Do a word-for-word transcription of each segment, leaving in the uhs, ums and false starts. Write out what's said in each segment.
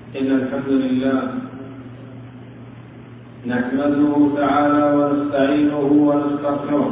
إن الحمد لله نحمده تعالى ونستعينه ونستغفره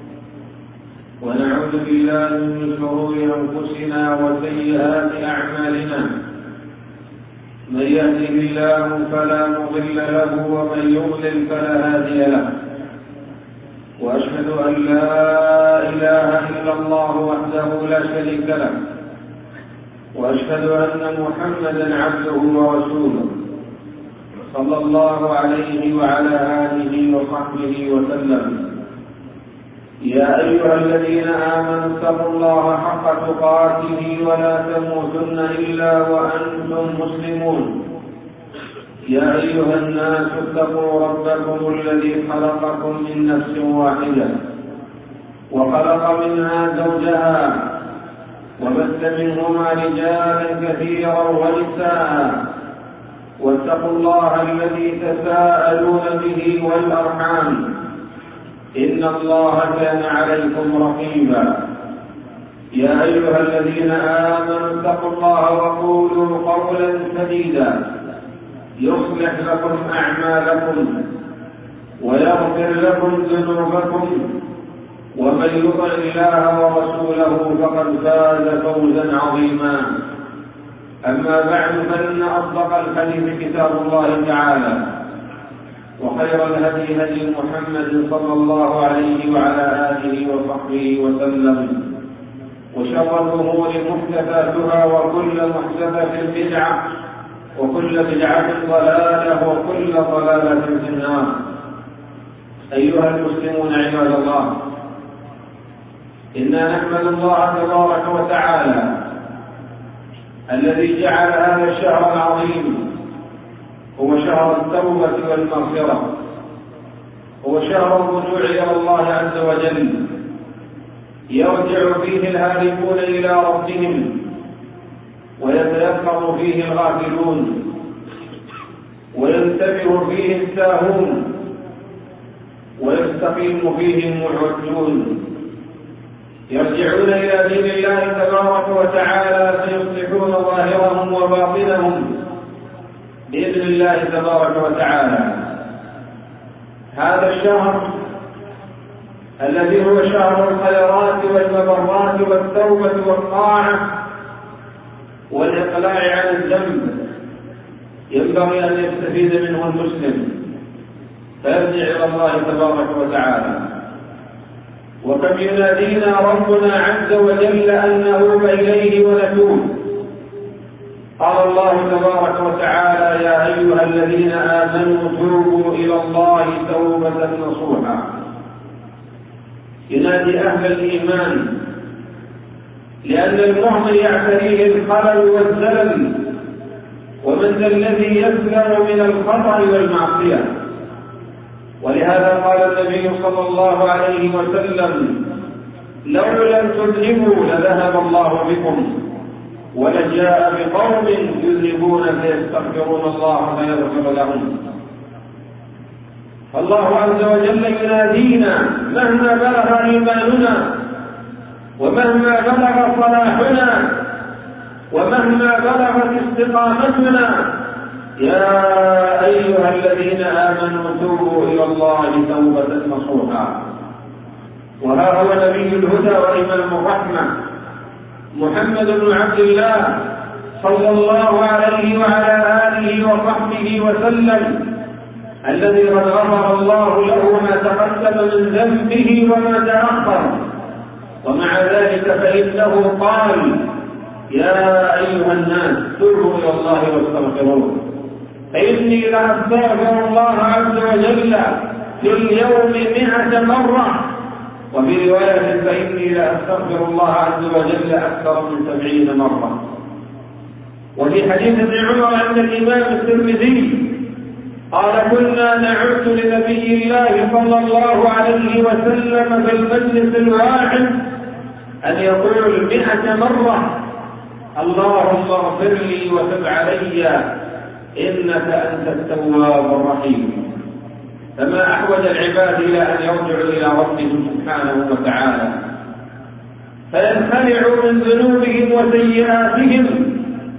ونعوذ بالله من شرور أنفسنا وسيئات أعمالنا. من يهده الله فلا مضل له ومن يضلل فلا هادي له، وأشهد أن لا إله إلا الله وحده لا شريك له، وأشهد أن محمدا عبده ورسوله صلى الله عليه وعلى آله وصحبه وسلم. يا أيها الذين آمنوا اتقوا الله حق تقاته ولا تموتن إلا وأنتم مسلمون. يا أيها الناس اتقوا ربكم الذي خلقكم من نفس واحدة وخلق منها زوجها وبث منهما رجالا كثيرا ونساء، واتقوا الله الذي تساءلون به والأرحام إن الله كان عليكم رقيبا. يا أيها الذين آمنوا اتقوا الله وقولوا قولا سديدا يصلح لكم أعمالكم ويغفر لكم ذنوبكم، ومن يطع الله ورسوله فقد فاز فوزا عظيما. أما بعد، فإن أصدق الحديث كتاب الله تعالى، وخير الهدي هدي محمد صلى الله عليه وعلى آله وصحبه وسلم، وشر الأمور محدثاتها، وكل محدثة بدعة، وكل بدعة ضلالة، وكل ضلالة في النار. أيها المسلمون عباد الله، إنا نحمد الله تبارك وتعالى الذي جعل هذا الشهر العظيم هو شهر التوبة والمغفرة، هو شهر الرجوع إلى الله عز وجل، يرجع فيه الهالكون إلى ربهم، ويتيقظ فيه الغافلون، وينتبه فيه الساهون، ويستقيم فيه المعوجون. يرجعون إلى دين الله تبارك وتعالى فيصلحون ظاهرهم وباطنهم بإذن الله تبارك وتعالى. هذا الشهر الذي هو شهر الخيرات والمبرات والتوبة والطاعة والإقلاع عن الذنب، ينبغي أن يستفيد منه المسلم فيرجع إلى الله تبارك وتعالى. وكم ينادينا ربنا عز وجل أن نؤوب إليه ونتوب. قال الله تبارك وتعالى: يا أيها الذين آمنوا توبوا إلى الله توبة نصوحا. ينادي أهل الإيمان، لأن المؤمن يعتريه الخلل والزلل، ومن ذا الذي يسلم من الخطأ والمعصية. ولهذا قال النبي صلى الله عليه وسلم: لو لم تذنبوا لذهب الله بكم، ولجاء بقوم يذنبون فيستغفرون الله فيغفر لهم. فالله عز وجل ينادينا مهما بلغ إيماننا، ومهما بلغ صلاحنا، ومهما بلغت استقامتنا: يا أيها الذين آمنوا توبوا إلى الله توبة نصوحا. وها هو نبي الهدى وإمام الرحمة محمد بن عبد الله صلى الله عليه وعلى آله وصحبه وسلم، الذي قد غفر الله له ما تقدم من ذنبه وما تأخر، ومع ذلك فإنه قال: يا أيها الناس توبوا إلى الله واستغفروه، فإني لأستغفر الله عز وجل في اليوم مئة مرة، وفي رواية: فإني لأستغفر الله عز وجل أكثر من سبعين مرة. وفي حديث ابن عمر عند الإمام الترمذي قال: كنا نعد لنبي الله صلى الله عليه وسلم في المجلس الواحد أن يقول مئة مرة: اللهم اغفر لي وتب علي إنك أنت التواب الرحيم. فما أحوج العباد إلى أن يرجعوا إلى ربهم سبحانه وتعالى، فينخلعوا من ذنوبهم وسيئاتهم، وخصوصا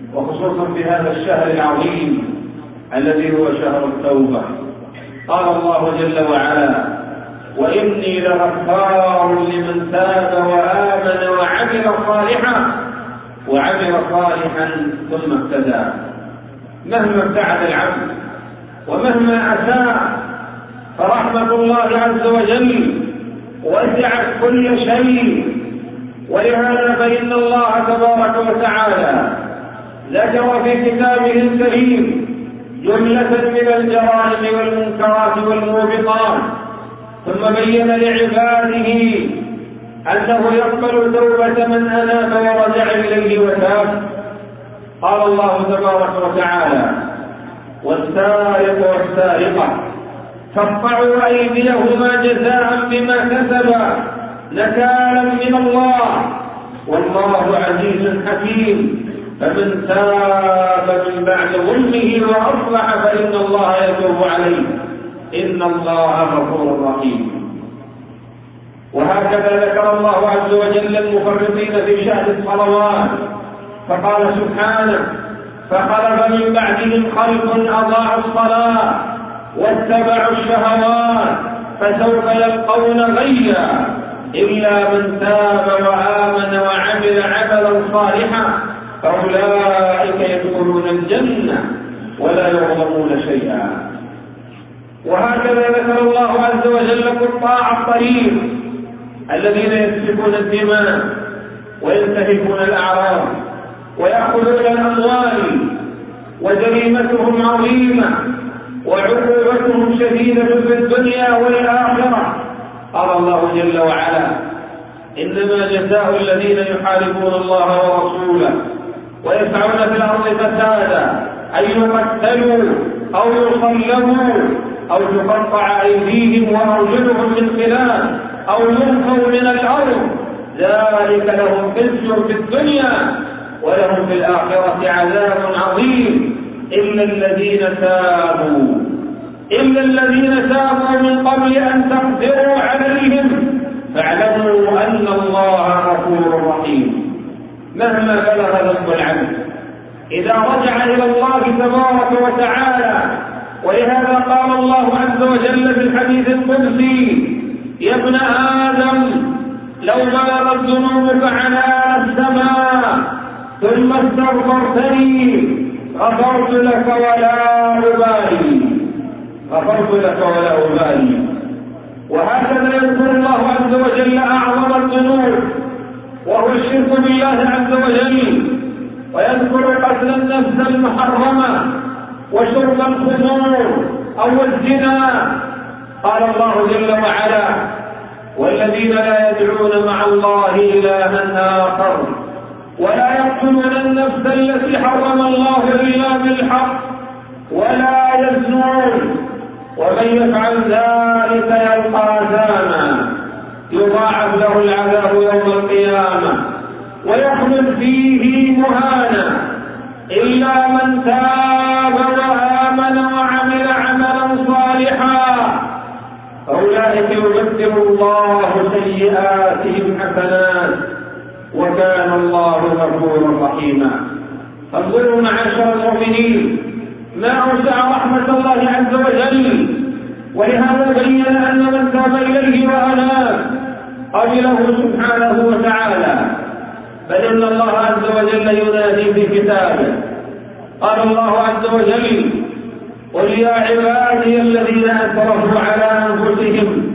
وخصوصا في هذا الشهر العظيم الذي هو شهر التوبة. قال الله جل وعلا: وإني لغفار لمن تاب وآمن وعمل صالحا وعمل صالحا ثم اهتدى. مهما ابتعد العبد ومهما أساء فرحمة الله عز وجل وسعت كل شيء، ولهذا فإن الله تبارك وتعالى ذكر في كتابه الكريم جملة من الجرائم والمنكرات والموبقات، ثم بين لعباده أنه يقبل توبة من أناب ورجع إليه وتاب. قال الله تبارك وتعالى: والسارق والسارقة فاقطعوا أيديهما جزاء بما كسبا نكالا من الله والله عزيز حكيم. فمن تاب من بعد ظلمه وأصلح فإن الله يتوب عليه إن الله غفور رحيم. وهكذا ذكر الله عز وجل المفرطين في شأن الصلوات فقال سبحانه: فخلف من بعدهم خلف أضاعوا الصلاة واتبعوا الشهوات فسوف يلقون غيا إلا من تاب وآمن وعمل عملا صالحا فأولئك يدخلون الجنة ولا يظلمون شيئا. وهكذا ذكر الله عز وجل قطاع الطريق الذين يسفكون الدماء وينتهكون الأعراض ويأخذون الأموال، وجريمتهم عظيمة وعقوبتهم شديدة في الدنيا والآخرة. قال الله جل وعلا: إنما جزاء الذين يحاربون الله ورسوله ويسعون في الأرض فسادا أن يقتلوا أو يصلبوا أو تقطع أيديهم وأرجلهم من خلاف أو ينفوا من الأرض ذلك لهم خزي في الدنيا ولهم في الآخرة عذاب عظيم إلا الذين تابوا إلا الذين تابوا من قبل أن تقدروا عليهم فاعلموا أن الله غفور رحيم. مهما بلغ ذنب العبد إذا رجع إلى الله تبارك وتعالى، ولهذا قال الله عز وجل في الحديث القدسي: يا ابن آدم لو بلغت ذنوبك عنان السماء ثم استغفرتني غفرت لك ولا أبالي غفرت لك ولا أبالي. وهكذا يذكر الله عز وجل أعظم الذنوب وهو الشرك بالله عز وجل، ويذكر قتل النفس المحرمة وشرب الخمور أو الزنا. قال الله جل وعلا: والذين لا يدعون مع الله إلها آخر ولا يقتلون النفس التي حرم الله إلا بالحق ولا يزنون ومن يفعل ذلك يلقى أثاما يضاعف له العذاب يوم القيامة ويخلد فيه مهانا إلا من تاب وآمن وعمل عملا صالحا فأولئك يبدل الله سيئاتهم حسنات وكان الله غفورا رحيما. انظروا معاشر المؤمنين ما أوسع رحمة الله عز وجل، ولهذا بين أن من تاب إليه وأناب قبله سبحانه وتعالى، بل إن الله عز وجل ينادي في كتابه. قال الله عز وجل: قل يا عبادي الذين أسرفوا على أنفسهم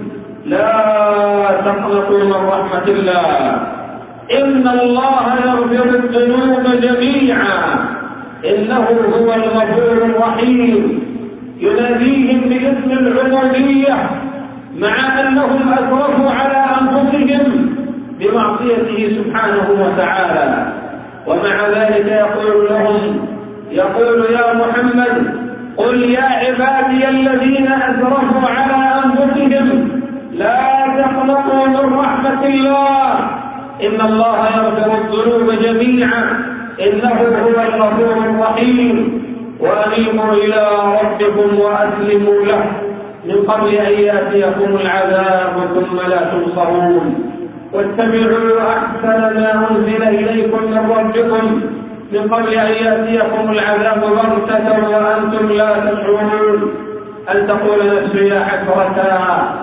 لا تقنطوا من رحمة الله إن الله يغفر الذنوب جميعا إنه هو الغفور الرحيم. يناديهم باسم العبودية مع أنهم أسرفوا على أنفسهم بمعصيته سبحانه وتعالى، ومع ذلك يقول لهم يقول يا محمد قل يا عبادي الذين أسرفوا على أنفسهم لا تقنطوا من رحمة الله إن الله يغفر الذنوب جميعا إنه هو الغفور الرحيم. وأنيبوا إلى ربكم وأسلموا له من قبل أن يأتيكم العذاب ثم لا تنصرون واتبعوا أحسن ما أنزل إليكم من ربكم من قبل أن يأتيكم العذاب بغتة وأنتم لا تشعرون أن تقول نفسي يا حسرة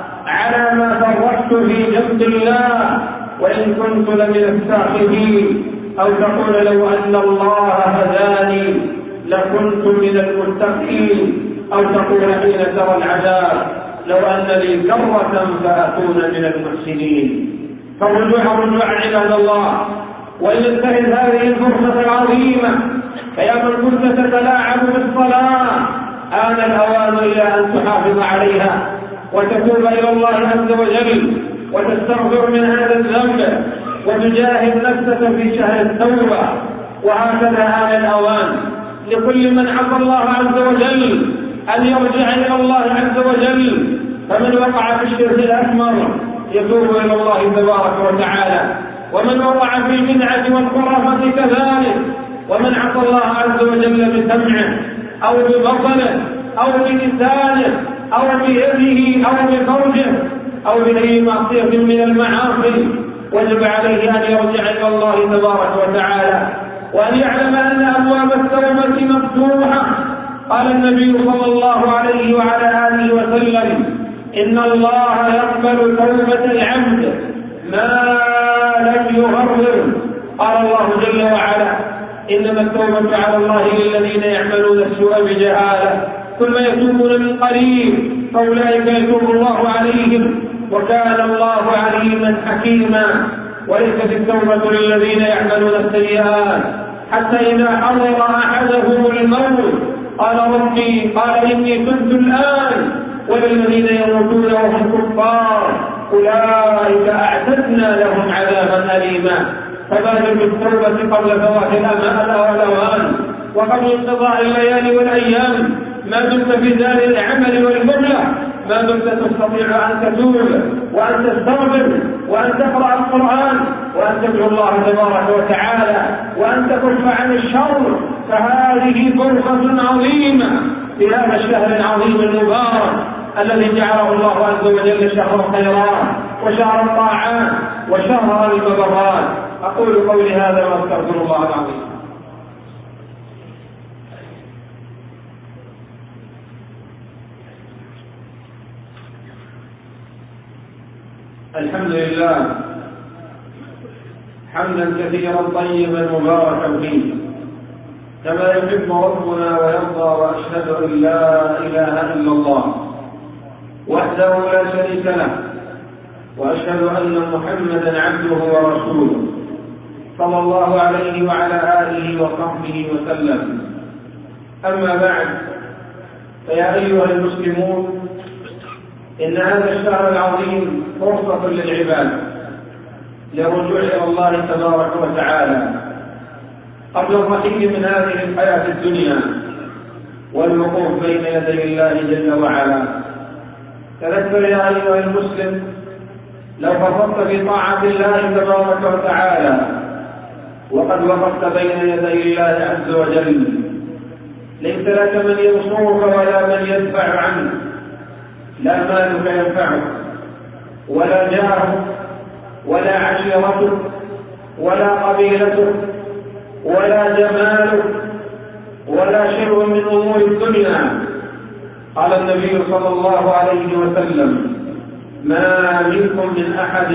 على ما فرطت في جنب الله وإن كنت لمن الساخرين، أو تقول لو أن الله هداني لكنت من المتقين، أو تقول حين ترى العذاب لو أن لي كرة فأكون من المحسنين. فالرجوع رجوع عباد الله، ولننتهز هذه الفرصة العظيمة، فيا من كنت تتلاعب بالصلاة آن الأوان إلى أن تحافظ عليها وتتوب إلى الله عز وجل وتستغفر من هذا الذنب وتجاهد نفسك في شهر التوبة. وهكذا آن الأوان لكل من عصى الله عز وجل أن يرجع إلى الله عز وجل، فمن وقع في الشرك الأكبر يتوب إلى الله تبارك وتعالى، ومن وقع في البدعة والخرافة كذلك، ومن عصى الله عز وجل بسمعه أو ببصره أو بلسانه أو بيده أو بفرجه أو بأي معصية من المعاصي وجب عليه أن يرجع إلى الله تبارك وتعالى، وأن يعلم أن أبواب التوبة مفتوحة. قال النبي صلى الله عليه وعلى آله وسلم: إن الله يقبل توبة العبد ما لم يغرر. قال الله جل وعلا: إنما التوبة على الله للذين يعملون السوء بجهالة ثم يتوبون من قريب فأولئك يتوب الله عليهم وكان الله عليما حكيما. وليست التوبة للذين يعملون السيئات حتى إذا حضر أحدهم الموت قال ربي قال إني تبت الآن، وللذين يموتون وهم كفار أولئك أعتدنا لهم عذابا أليما. فبادر بالتوبة قبل فوات الأوان وقبل انقضاء الليالي والأيام ما دمت في دار العمل والبذلة، ما دمت تستطيع أن تتوب وأن تستغفر وأن تقرأ القرآن وأن تدعو الله تبارك وتعالى وأن تكف عن الشر. فهذه فرصة عظيمة في هذا الشهر العظيم المبارك الذي جعله الله عز وجل شهر الخيرات وشهر الطاعات وشهر المبرات. أقول قولي هذا وأستغفر الله العظيم. الحمد لله حمدا كثيرا طيبا مباركا فيه كما يحب ربنا ويرضى، وأشهد أن لا إله إلا الله وحده لا شريك له، وأشهد أن محمدا عبده ورسوله صلى الله عليه وعلى آله وصحبه وسلم. أما بعد، فيا أيها المسلمون، إن هذا الشهر العظيم فرصة للعباد للرجوع إلى الله تبارك وتعالى قبل الرحيل من هذه الحياة الدنيا والوقوف بين يدي الله جل وعلا. تذكر يا أيها المسلم، لو فرطت في طاعة الله تبارك وتعالى وقد وقفت بين يدي الله عز وجل ليس لك من ينصرك ولا من يدفع عنك، لا مالك ينفعك ولا جارك ولا عشيرتك ولا قبيلتك ولا جمالك ولا شيء من أمور الدنيا. قال النبي صلى الله عليه وسلم: ما منكم من أحد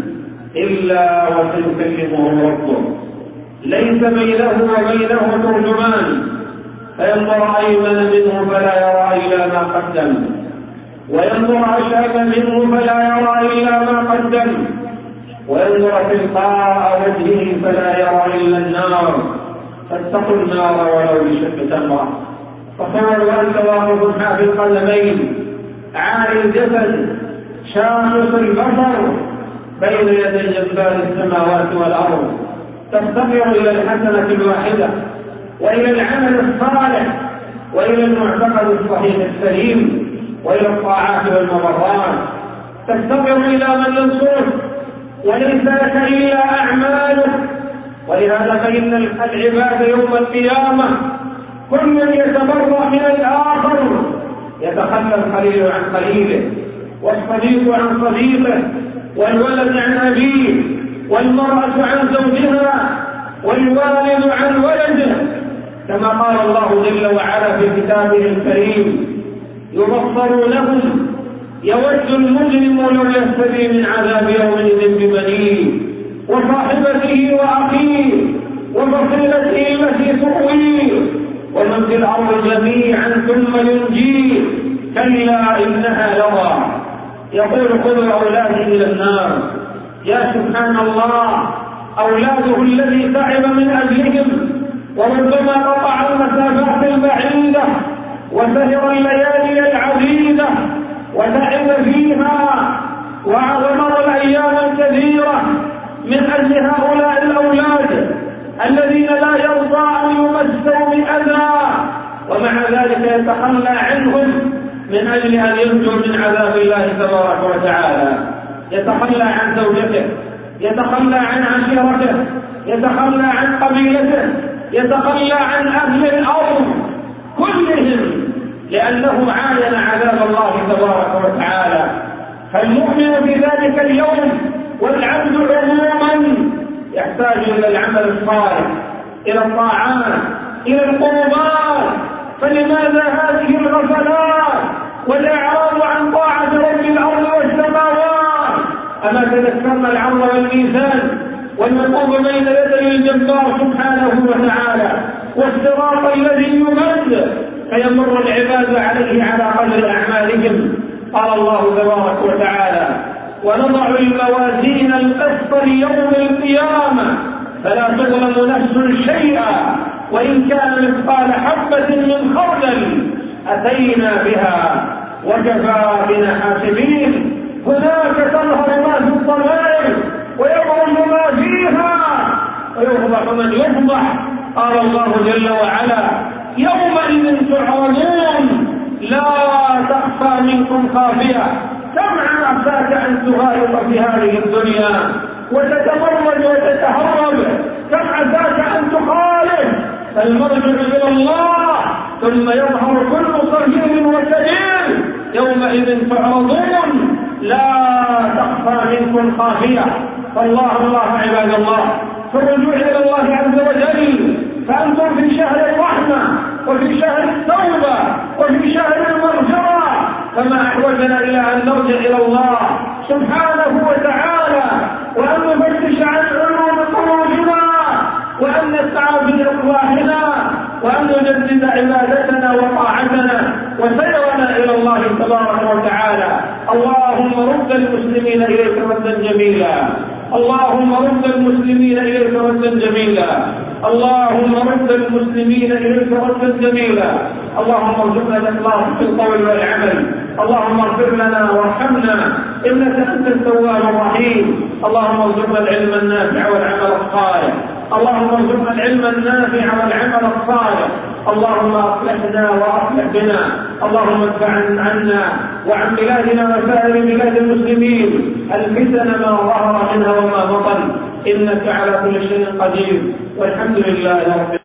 إلا وسيكلمه ربه ليس بينه وبينه ترجمان، فينظر أيمن منه فلا يرى إلا ما قدم وينظر أشأم منه فلا يرى إلا ما قدم وينظر تلقاء وجهه فلا يرى إلا النار، فاتقوا النار ولو بشق تمرة. تصوروا أنت واقف حافي القدمين عالي الجسد شامخ البصر بين يدي جبال السماوات والأرض، تفتقر إلى الحسنة الواحدة وإلى العمل الصالح وإلى المعتقد الصحيح السليم وإلى الطاعات والمبرات، تفتقر إلى من ينصرك وليس لك إلا أعمالك. ولهذا فإن العباد يوم القيامة كل يتبرأ من الآخر، يتخلى الخليل عن خليله والصديق عن صديقه والولد عن أبيه والمرأة عن زوجها، والوالد عن ولده، كما قال الله جل وعلا في كتابه الكريم: يبصرونهم يود المجرم لو يفتدي من عذاب يومئذ ببنيه وصاحبته وأخيه وفصيلته التي تؤويه ومن في الأرض جميعا ثم ينجيه كلا إنها لظى. يقول: خذوا أولادي إلى النار. يا سبحان الله، أولاده الذي تعب من أجلهم وربما قطع المسافات البعيدة وسهر الليالي العديدة وتعب فيها ومر الأيام الكثيرة من أجل هؤلاء الأولاد الذين لا يرضى أن يمسوا بأذى، ومع ذلك يتخلى عنهم من أجل أن ينجوا من عذاب الله تبارك وتعالى. يتخلى عن زوجته، يتخلى عن عشيرته، يتخلى عن قبيلته، يتخلى عن أهل الأرض كلهم لأنه عاين عذاب الله تبارك وتعالى. فالمؤمن في ذلك اليوم والعبد عموما يحتاج إلى العمل الصالح، إلى الطاعات، إلى القربات. فلماذا هذه الغفلات والإعراض عن طاعة رب الأرض والسماوات؟ أما تذكرنا العرض والميزان والوقوف بين يدي الجبار سبحانه وتعالى والصراط الذي يمد فيمر العباد عليه على قدر أعمالهم. قال الله تبارك وتعالى: ونضع الموازين القسط ليوم القيامة فلا تظلم نفس شيئا وإن كان مثقال حبة من خردل أتينا بها وكفى بنا حاسبين. هناك تظهر ما في الضمائر ويبرز ما فيها ويفضح من يفضح. قال الله جل وعلا: يومئذ تعرضون لا تخفى منكم خافية. كم عساك أن تغالط في هذه الدنيا وتتمرد وتتهرب، كم عساك أن تخالف. فالمرجع إلى الله ثم يظهر كل صغير وكبير. يومئذ تعرضون لا تخفى منكم خافية. فالله الله عباد الله، فالرجوع إلى الله عز وجل. فأنتم في شهر الرحمة وفي شهر التوبة وفي شهر المغفرة، فما أحوجنا إلى أن نرجع إلى الله سبحانه وتعالى وأن نفتش عن علوم قلوبنا وأن نسعى في إصلاحنا وأن نجدد عبادتنا وطاعتنا وسيرنا إلى الله تبارك وتعالى. اللهم رد المسلمين إليك ردا جميلا، اللهم رد المسلمين إليك ردا جميلا، اللهم رد المسلمين إليك ردا جميلا. اللهم ارزقنا الإخلاص في القول والعمل، اللهم اغفر لنا وارحمنا إنك أنت التواب الرحيم. اللهم ارزقنا العلم النافع والعمل الصالح، اللهم ارزقنا العلم النافع والعمل الصالح. اللهم اصلحنا واصلح بنا، اللهم ادفع عنا وعن بلادنا وسائر بلاد المسلمين الفتن ما ظهر منها وما بطن، انك على كل شيء قدير، والحمد لله رب العالمين.